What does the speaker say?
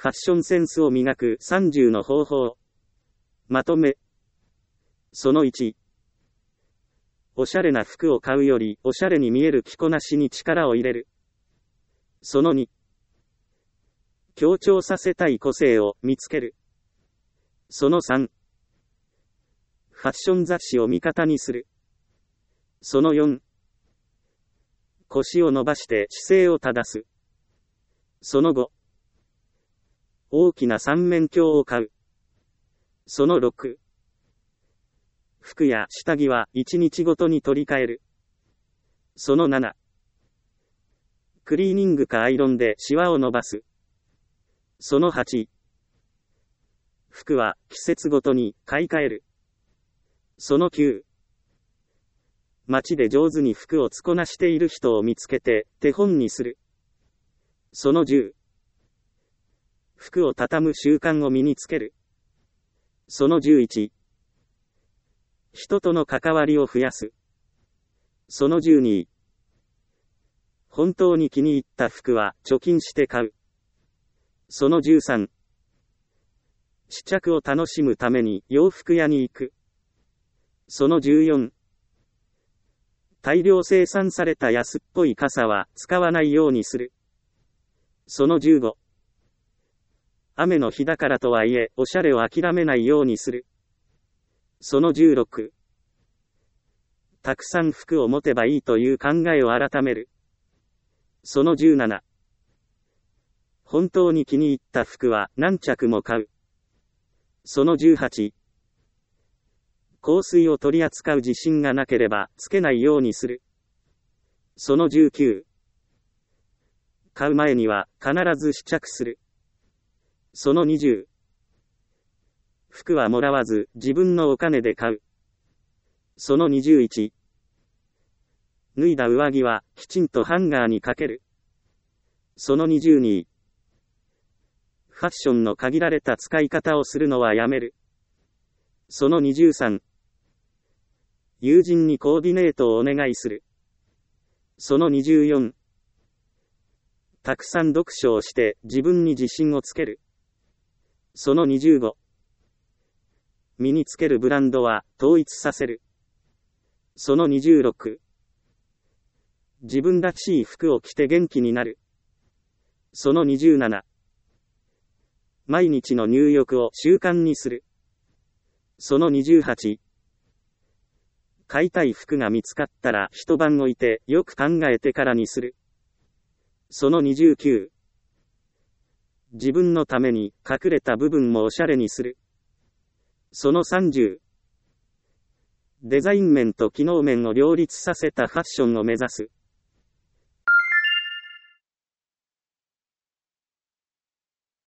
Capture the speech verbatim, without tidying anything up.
ファッションセンスを磨くさんじゅうの方法。まとめ。そのいち。おしゃれな服を買うより、おしゃれに見える着こなしに力を入れる。そのに。強調させたい個性を見つける。そのさん。ファッション雑誌を味方にする。そのよん。腰を伸ばして姿勢を正す。そのご。大きな三面鏡を買う。そのろく。服や下着はいちにちごとに取り替える。そのなな。クリーニングかアイロンでシワを伸ばす。そのはち。服は季節ごとに買い替える。そのきゅう。街で上手に服を着こなしている人を見つけて手本にする。そのじゅう。服を畳む習慣を身につける。そのじゅういち。人との関わりを増やす。そのじゅうに。本当に気に入った服は貯金して買う。そのじゅうさん。試着を楽しむために洋服屋に行く。そのじゅうよん。大量生産された安っぽい傘は使わないようにする。そのじゅうご。雨の日だからとはいえ、おしゃれを諦めないようにする。そのじゅうろく。たくさん服を持てばいいという考えを改める。そのじゅうなな。本当に気に入った服は何着も買う。そのじゅうはち。香水を取り扱う自信がなければつけないようにする。そのじゅうきゅう。買う前には必ず試着する。そのにじゅう。服はもらわず自分のお金で買う。そのにじゅういち。脱いだ上着はきちんとハンガーにかける。そのにじゅうに。ファッションの限られた使い方をするのはやめる。そのにじゅうさん。友人にコーディネートをお願いする。そのにじゅうよん。たくさん読書をして自分に自信をつける。そのにじゅうご。身につけるブランドは統一させる。そのにじゅうろく。自分らしい服を着て元気になる。そのにじゅうなな。毎日の入浴を習慣にする。そのにじゅうはち。買いたい服が見つかったら一晩置いてよく考えてからにする。そのにじゅうきゅう。自分のために隠れた部分もおしゃれにする。そのさんじゅう。デザイン面と機能面を両立させたファッションを目指す。